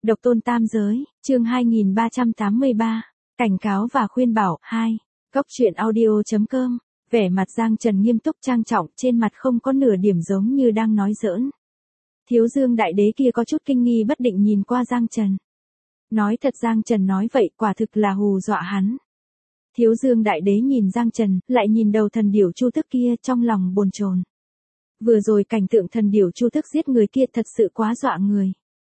Độc tôn tam giới, chương 2383, cảnh cáo và khuyên bảo, 2. Góc truyện audio.com, vẻ mặt Giang Trần nghiêm túc trang trọng, trên mặt không có nửa điểm giống như đang nói giỡn. Thiếu Dương đại đế kia có chút kinh nghi bất định nhìn qua Giang Trần. Nói thật Giang Trần nói vậy quả thực là hù dọa hắn. Thiếu Dương đại đế nhìn Giang Trần, lại nhìn đầu thần điểu Chu Tước kia trong lòng bồn chồn. Vừa rồi cảnh tượng thần điểu Chu Tước giết người kia thật sự quá dọa người.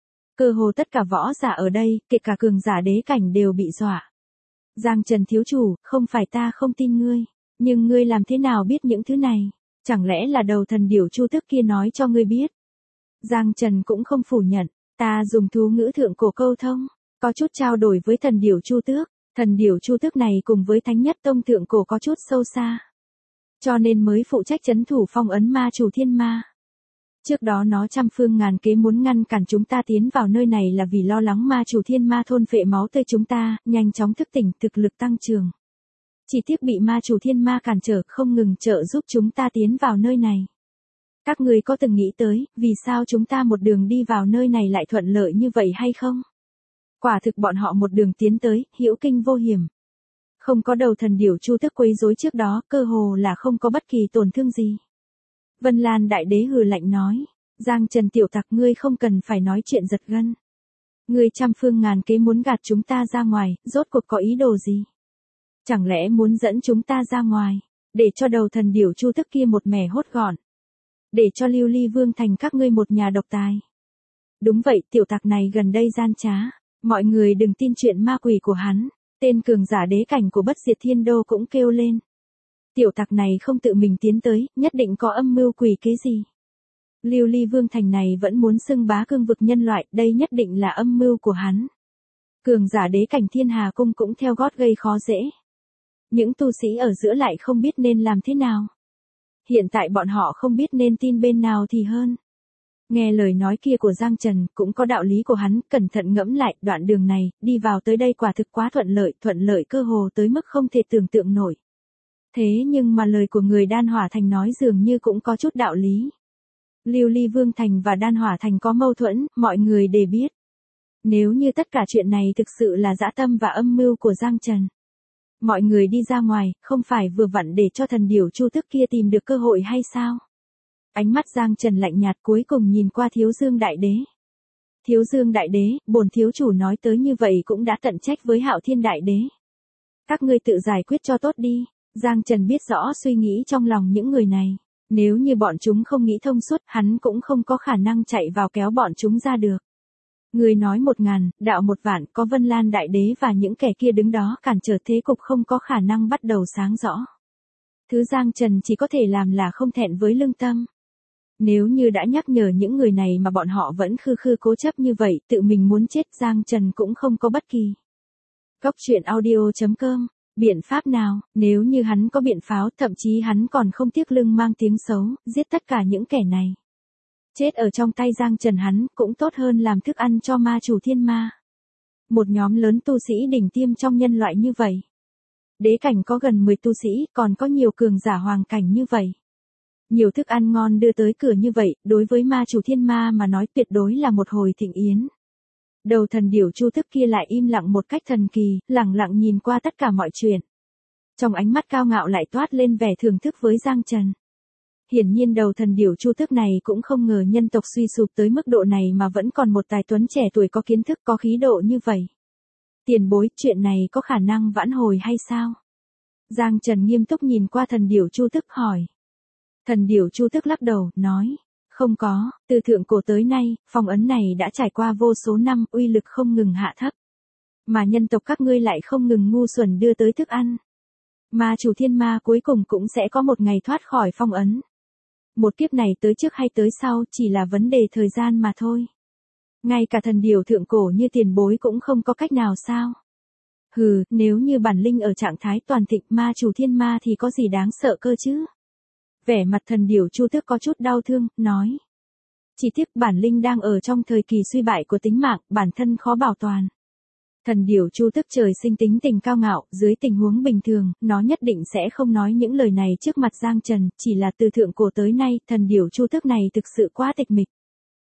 Cơ hồ tất cả võ giả ở đây, kể cả cường giả đế cảnh đều bị dọa. Giang Trần thiếu chủ, không phải ta không tin ngươi, nhưng ngươi làm thế nào biết những thứ này? Chẳng lẽ là đầu thần điểu Chu Tước kia nói cho ngươi biết? Giang Trần cũng không phủ nhận, ta dùng thú ngữ thượng cổ câu thông, có chút trao đổi với thần điểu Chu Tước. Thần điểu Chu Tước này cùng với Thánh Nhất Tông thượng cổ có chút sâu xa, cho nên mới phụ trách trấn thủ phong ấn ma chủ thiên ma. Trước đó nó trăm phương ngàn kế muốn ngăn cản chúng ta tiến vào nơi này là vì lo lắng ma chủ thiên ma thôn phệ máu tươi chúng ta, nhanh chóng thức tỉnh thực lực tăng trưởng. Chỉ tiếc bị ma chủ thiên ma cản trở không ngừng trợ giúp chúng ta tiến vào nơi này. Các người có từng nghĩ tới, vì sao chúng ta một đường đi vào nơi này lại thuận lợi như vậy hay không? Quả thực bọn họ một đường tiến tới, hữu kinh vô hiểm. Không có đầu thần điểu Chu Tước quấy rối trước đó, cơ hồ là không có bất kỳ tổn thương gì. Vân Lan đại đế hừ lạnh nói, Giang Trần tiểu tặc ngươi không cần phải nói chuyện giật gân. Ngươi trăm phương ngàn kế muốn gạt chúng ta ra ngoài, rốt cuộc có ý đồ gì? Chẳng lẽ muốn dẫn chúng ta ra ngoài, để cho đầu thần điểu Chu Tước kia một mẻ hốt gọn? Để cho Lưu Ly Vương thành các ngươi một nhà độc tài? Đúng vậy, tiểu tặc này gần đây gian trá. Mọi người đừng tin chuyện ma quỷ của hắn, tên cường giả đế cảnh của Bất Diệt Thiên Đô cũng kêu lên. Tiểu tặc này không tự mình tiến tới, nhất định có âm mưu quỷ kế gì. Lưu Ly Vương thành này vẫn muốn xưng bá cương vực nhân loại, đây nhất định là âm mưu của hắn. Cường giả đế cảnh Thiên Hà Cung cũng theo gót gây khó dễ. Những tu sĩ ở giữa lại không biết nên làm thế nào. Hiện tại bọn họ không biết nên tin bên nào thì hơn. Nghe lời nói kia của Giang Trần, cũng có đạo lý của hắn, cẩn thận ngẫm lại, đoạn đường này, đi vào tới đây quả thực quá thuận lợi cơ hồ tới mức không thể tưởng tượng nổi. Thế nhưng mà lời của người Đan Hỏa Thành nói dường như cũng có chút đạo lý. Lưu Ly Vương Thành và Đan Hỏa Thành có mâu thuẫn, mọi người đều biết. Nếu như tất cả chuyện này thực sự là dã tâm và âm mưu của Giang Trần. Mọi người đi ra ngoài, không phải vừa vặn để cho thần điểu Chu Tước kia tìm được cơ hội hay sao? Ánh mắt Giang Trần lạnh nhạt cuối cùng nhìn qua Thiếu Dương đại đế. Thiếu Dương đại đế, bổn thiếu chủ nói tới như vậy cũng đã tận trách với Hạo Thiên đại đế. Các ngươi tự giải quyết cho tốt đi. Giang Trần biết rõ suy nghĩ trong lòng những người này. Nếu như bọn chúng không nghĩ thông suốt, hắn cũng không có khả năng chạy vào kéo bọn chúng ra được. Người nói 1000, đạo 1 vạn, có Vân Lan đại đế và những kẻ kia đứng đó cản trở thế cục không có khả năng bắt đầu sáng rõ. Thứ Giang Trần chỉ có thể làm là không thẹn với lương tâm. Nếu như đã nhắc nhở những người này mà bọn họ vẫn khư khư cố chấp như vậy, tự mình muốn chết Giang Trần cũng không có bất kỳ. Góc truyện audio.com, biện pháp nào, nếu như hắn có biện pháo, thậm chí hắn còn không tiếc lưng mang tiếng xấu, giết tất cả những kẻ này. Chết ở trong tay Giang Trần hắn, cũng tốt hơn làm thức ăn cho ma chủ thiên ma. Một nhóm lớn tu sĩ đỉnh tiêm trong nhân loại như vậy. Đế cảnh có gần 10 tu sĩ, còn có nhiều cường giả hoàng cảnh như vậy. Nhiều thức ăn ngon đưa tới cửa như vậy, đối với ma chủ thiên ma mà nói tuyệt đối là một hồi thịnh yến. Đầu thần điểu Chu Tước kia lại im lặng một cách thần kỳ, lặng lặng nhìn qua tất cả mọi chuyện. Trong ánh mắt cao ngạo lại toát lên vẻ thưởng thức với Giang Trần. Hiển nhiên đầu thần điểu Chu Tước này cũng không ngờ nhân tộc suy sụp tới mức độ này mà vẫn còn một tài tuấn trẻ tuổi có kiến thức có khí độ như vậy. Tiền bối, chuyện này có khả năng vãn hồi hay sao? Giang Trần nghiêm túc nhìn qua thần điểu Chu Tước hỏi. Thần điểu Chu Tước lắc đầu, nói, không có, từ thượng cổ tới nay, phong ấn này đã trải qua vô số năm, uy lực không ngừng hạ thấp. Mà nhân tộc các ngươi lại không ngừng ngu xuẩn đưa tới thức ăn. Ma chủ thiên ma cuối cùng cũng sẽ có một ngày thoát khỏi phong ấn. Một kiếp này tới trước hay tới sau, chỉ là vấn đề thời gian mà thôi. Ngay cả thần điểu thượng cổ như tiền bối cũng không có cách nào sao? Hừ, nếu như bản linh ở trạng thái toàn thịnh ma chủ thiên ma thì có gì đáng sợ cơ chứ? Vẻ mặt thần điểu Chu Tước có chút đau thương, nói. Chỉ tiếc bản linh đang ở trong thời kỳ suy bại của tính mạng, bản thân khó bảo toàn. Thần điểu Chu Tước trời sinh tính tình cao ngạo, dưới tình huống bình thường, nó nhất định sẽ không nói những lời này trước mặt Giang Trần, chỉ là từ thượng cổ tới nay, thần điểu Chu Tước này thực sự quá tịch mịch.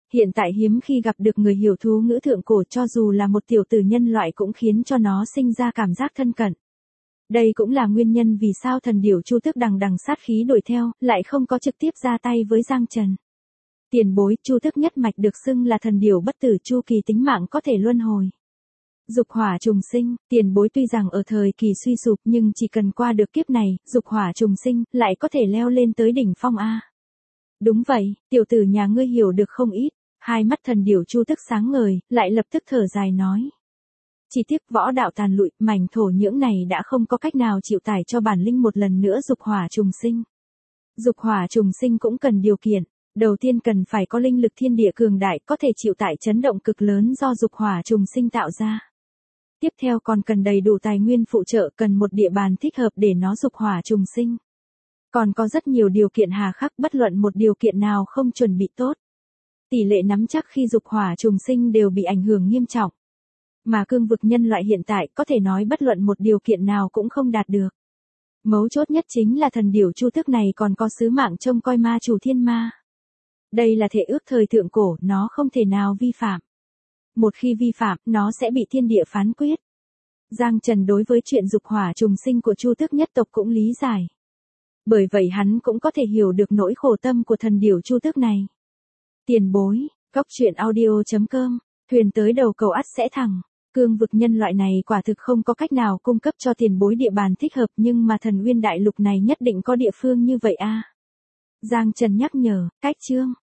Hiện tại hiếm khi gặp được người hiểu thú ngữ thượng cổ, cho dù là một tiểu tử nhân loại cũng khiến cho nó sinh ra cảm giác thân cận. Đây cũng là nguyên nhân vì sao thần điểu Chu Tước đằng đằng sát khí đuổi theo, lại không có trực tiếp ra tay với Giang Trần. Tiền bối, Chu Tước nhất mạch được xưng là thần điểu bất tử, chu kỳ tính mạng có thể luân hồi. Dục hỏa trùng sinh, tiền bối tuy rằng ở thời kỳ suy sụp nhưng chỉ cần qua được kiếp này, dục hỏa trùng sinh, lại có thể leo lên tới đỉnh phong A. Đúng vậy, tiểu tử nhà ngươi hiểu được không ít. Hai mắt thần điểu Chu Tước sáng ngời, lại lập tức thở dài nói. Chỉ tiếc võ đạo tàn lụi, mảnh thổ nhưỡng này đã không có cách nào chịu tải cho bản linh một lần nữa dục hỏa trùng sinh. Dục hỏa trùng sinh cũng cần điều kiện. Đầu tiên cần phải có linh lực thiên địa cường đại có thể chịu tải chấn động cực lớn do dục hỏa trùng sinh tạo ra. Tiếp theo còn cần đầy đủ tài nguyên phụ trợ, cần một địa bàn thích hợp để nó dục hỏa trùng sinh. Còn có rất nhiều điều kiện hà khắc, bất luận một điều kiện nào không chuẩn bị tốt. Tỷ lệ nắm chắc khi dục hỏa trùng sinh đều bị ảnh hưởng nghiêm trọng. Mà cương vực nhân loại hiện tại có thể nói bất luận một điều kiện nào cũng không đạt được. Mấu chốt nhất chính là thần điểu Chu Tước này còn có sứ mạng trông coi ma chủ thiên ma. Đây là thể ước thời thượng cổ, nó không thể nào vi phạm. Một khi vi phạm, nó sẽ bị thiên địa phán quyết. Giang Trần đối với chuyện dục hỏa trùng sinh của Chu Tước nhất tộc cũng lý giải. Bởi vậy hắn cũng có thể hiểu được nỗi khổ tâm của thần điểu Chu Tước này. Tiền bối, Cốc Truyện Audio.com, thuyền tới đầu cầu ắt sẽ thẳng. Cương vực nhân loại này quả thực không có cách nào cung cấp cho tiền bối địa bàn thích hợp, nhưng mà thần Uyên đại lục này nhất định có địa phương như vậy a. Giang Trần nhắc nhở, cách chương.